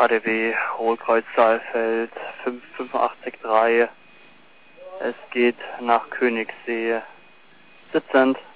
KDW, Hohlkreuz Saalfeld, 585.3. Es geht nach Königssee. Sitzend.